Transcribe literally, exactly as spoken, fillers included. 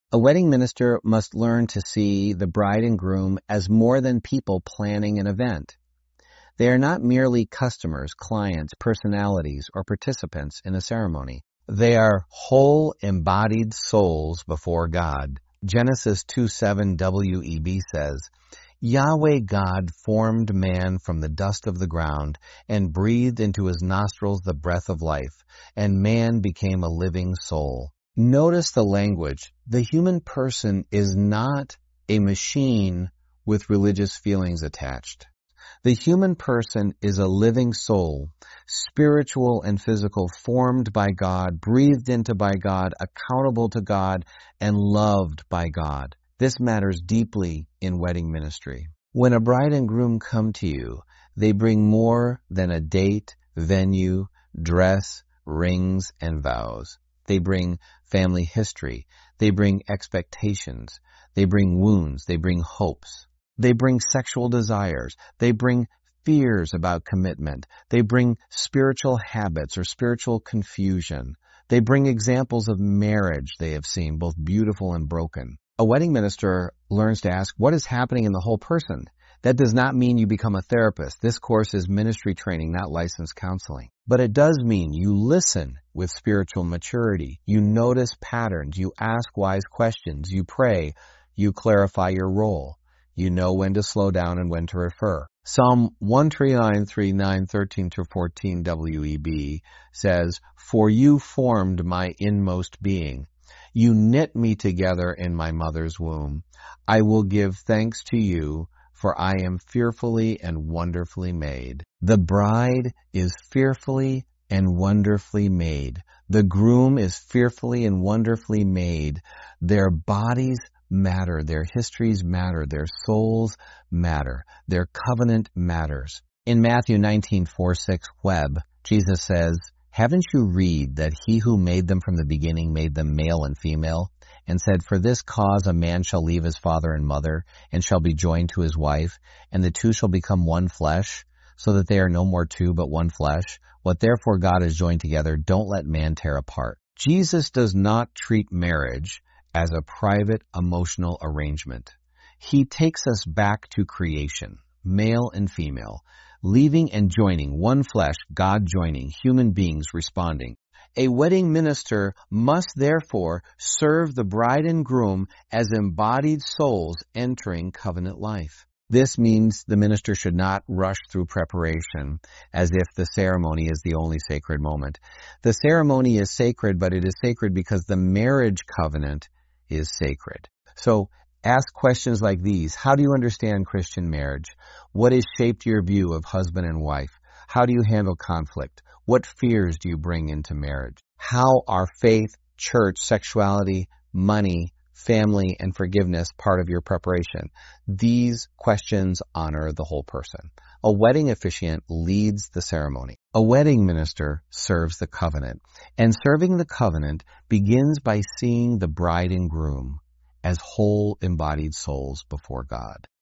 A wedding minister must learn to see the bride and groom as more than people planning an event. They are not merely customers, clients, personalities, or participants in a ceremony. They are whole embodied souls before God. Genesis two seven W E B says, Yahweh God formed man from the dust of the ground and breathed into his nostrils the breath of life, and man became a living soul. Notice the language. The human person is not a machine with religious feelings attached. The human person is a living soul, spiritual and physical, formed by God, breathed into by God, accountable to God, and loved by God. This matters deeply in wedding ministry. When a bride and groom come to you, they bring more than a date, venue, dress, rings, and vows. They bring family history. They bring expectations. They bring wounds. They bring hopes. They bring sexual desires. They bring fears about commitment. They bring spiritual habits or spiritual confusion. They bring examples of marriage they have seen, both beautiful and broken. A wedding minister learns to ask, what is happening in the whole person? That does not mean you become a therapist. This course is ministry training, not licensed counseling. But it does mean you listen with spiritual maturity. You notice patterns. You ask wise questions. You pray. You clarify your role. You know when to slow down and when to refer. Psalm one thirty-nine, three, nine, thirteen to fourteen W E B says, For you formed my inmost being. You knit me together in my mother's womb. I will give thanks to you, for I am fearfully and wonderfully made. The bride is fearfully and wonderfully made. The groom is fearfully and wonderfully made. Their bodies matter. Their histories matter. Their souls matter. Their covenant matters. In Matthew nineteen, four, six, Web, Jesus says, Haven't you read that he who made them from the beginning made them male and female, and said, For this cause a man shall leave his father and mother, and shall be joined to his wife, and the two shall become one flesh, so that they are no more two but one flesh? What therefore God has joined together, don't let man tear apart. Jesus does not treat marriage as a private emotional arrangement. He takes us back to creation, male and female, leaving and joining, one flesh, God joining, human beings responding. A wedding minister must therefore serve the bride and groom as embodied souls entering covenant life. This means the minister should not rush through preparation as if the ceremony is the only sacred moment. The ceremony is sacred, but it is sacred because the marriage covenant is sacred. So ask questions like these. How do you understand Christian marriage? What has shaped your view of husband and wife? How do you handle conflict? What fears do you bring into marriage? How are faith, church, sexuality, money, family, and forgiveness part of your preparation? These questions honor the whole person. A wedding officiant leads the ceremony. A wedding minister serves the covenant. And serving the covenant begins by seeing the bride and groom as whole embodied souls before God.